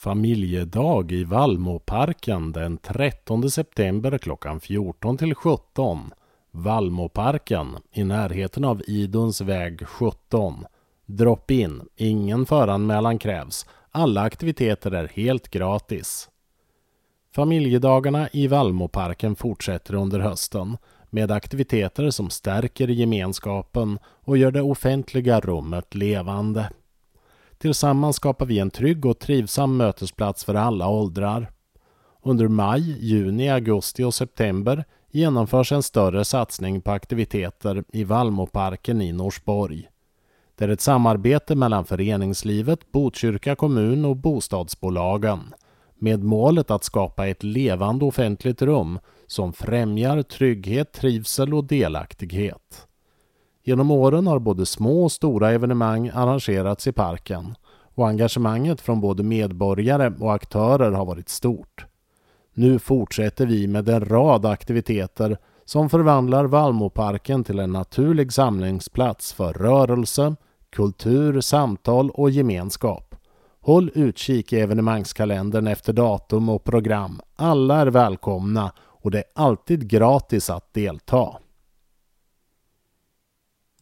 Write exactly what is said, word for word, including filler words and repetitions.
Familjedag i Vallmoparken den trettonde september klockan fjorton till sjutton. Vallmoparken i närheten av Iduns väg sjutton. Drop in, ingen föranmälan krävs. Alla aktiviteter är helt gratis. Familjedagarna i Vallmoparken fortsätter under hösten med aktiviteter som stärker gemenskapen och gör det offentliga rummet levande. Tillsammans skapar vi en trygg och trivsam mötesplats för alla åldrar. Under maj, juni, augusti och september genomförs en större satsning på aktiviteter i Vallmoparken i Norsborg. Det är ett samarbete mellan föreningslivet, Botkyrka kommun och bostadsbolagen med målet att skapa ett levande offentligt rum som främjar trygghet, trivsel och delaktighet. Genom åren har både små och stora evenemang arrangerats i parken och engagemanget från både medborgare och aktörer har varit stort. Nu fortsätter vi med en rad aktiviteter som förvandlar Vallmoparken till en naturlig samlingsplats för rörelse, kultur, samtal och gemenskap. Håll utkik i evenemangskalendern efter datum och program. Alla är välkomna och det är alltid gratis att delta.